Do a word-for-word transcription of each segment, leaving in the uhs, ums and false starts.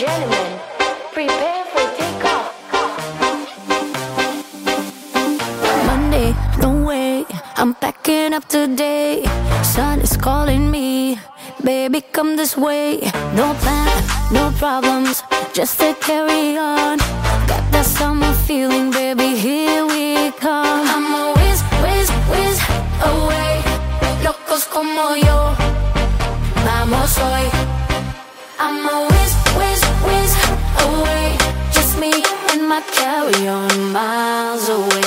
gentlemen, prepare for takeoff. Monday, no way, I'm packing up today. Sun is calling me, baby, come this way. No plan, no problems, just to carry on. Got that summer feeling, baby, here we come. I'm a whiz, whiz, whiz away. Locos como yo, vamos hoy. I'm a whiz, whiz, whiz away. Just me and my carry-on, miles away.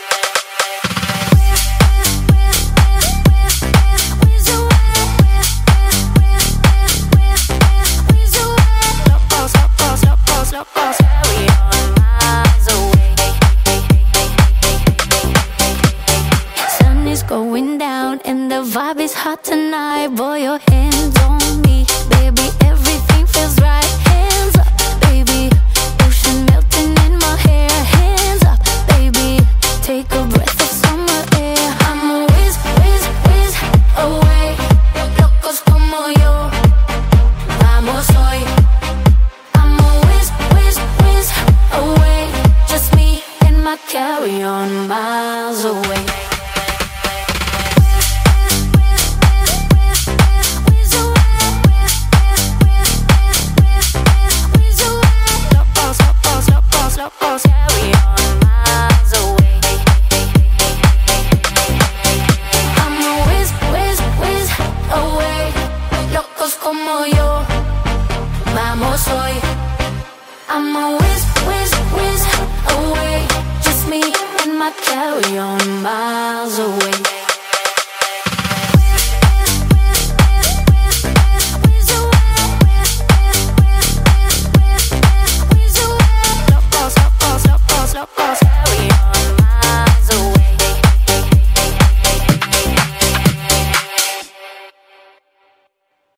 Sun is going down and the vibe is hot tonight. Boy, your hands on me, baby, everything feels right. Hands up, baby, ocean melting in my hair. Hands up, baby, take a breath of summer air. I'm a whiz, whiz, whiz away. Locos como yo, vamos hoy. I'm a whiz, whiz, whiz away. Just me and my carry-on, miles away. Como yo, vamos hoy. I'm a whiz, whiz, whiz away. Just me and my carry-on, miles away.